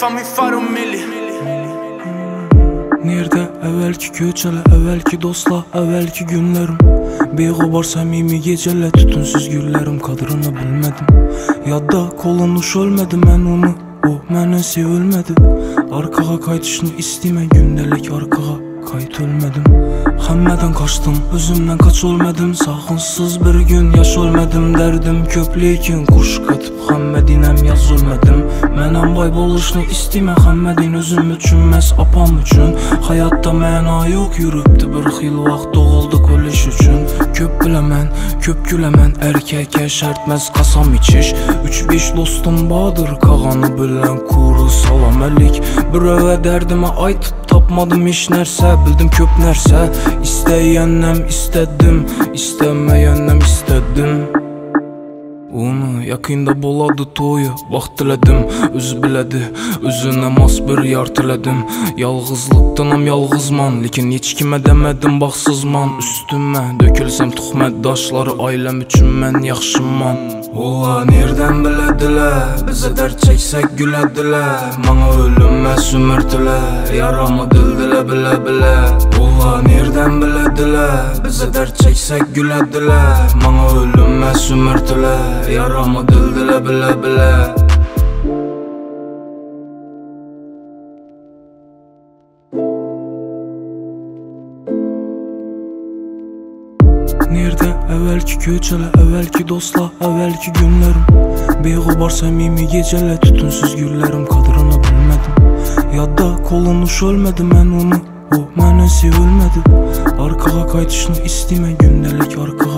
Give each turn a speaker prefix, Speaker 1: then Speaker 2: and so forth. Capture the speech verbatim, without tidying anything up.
Speaker 1: fammi fare un milli.
Speaker 2: Nerede evvelki köçele, evvelki dostla, evvelki günlerim. Beyğubar samimi gecele, tütünsüz güllerim, kadrını bilmedim. Yadda kolunuş ölmedi, mən onu, o mənə sevilmedi. Arkağa kaytışını istime, gündelik arkağa kayıt ölmedim. Həmmədən kaçtım, özümden kaç ölmedim. Sağınsız bir gün yaş ölmedim. Derdim köp lekin kuş katıp Həmmədinəm yaz ölmedim. Mənəm bay boluşunu istime, Həmmədin özüm üçün, məs apam üçün. Hayatta məna yok, yürübdü bir xil vaxt, doğulduk ölüş üçün. Köp bilemən, köp gülemən, erkəkə şərtməz qasam içiş. Üç beş dostum badır, qağanı bilən kuru salam əlik. Bir övə dərdimə aytıp tapmadım hiç nərsə, bildim köp nərsə. İstəyənnəm istedim, isteməyənnəm istedim. Onu yakında boladı toyu, vaxt dilədim, özü bilədi, özünə mas bir yar tilədim. Yalğızlıqdanam yalğızman, lekin heç kimə demədim baxsızman. Üstümə dökülsəm tuhmət daşları, ailəm üçün mən yaxşıman. Ola nereden bilədilər, bizə dərd çəksək gülədilər. Mana ölümmə sümürtülər, yaramı dildilə bilə bilə. Ola nereden bilədilər, bizə dərd çəksək gülədilər. Mana ölümmə sümürtülər, yaramı dildilə bilə bilə. Nerede evvelki köçele, evvelki dostla, evvelki günlerim. Beyğubar samimi gecele, tütünsüz güllerim, kadrını bilmedim. Yadda kolunuş ölmedi, mən onu, o mənə sevilmedi. Arkağa kaytışını istime, gündelik arkağa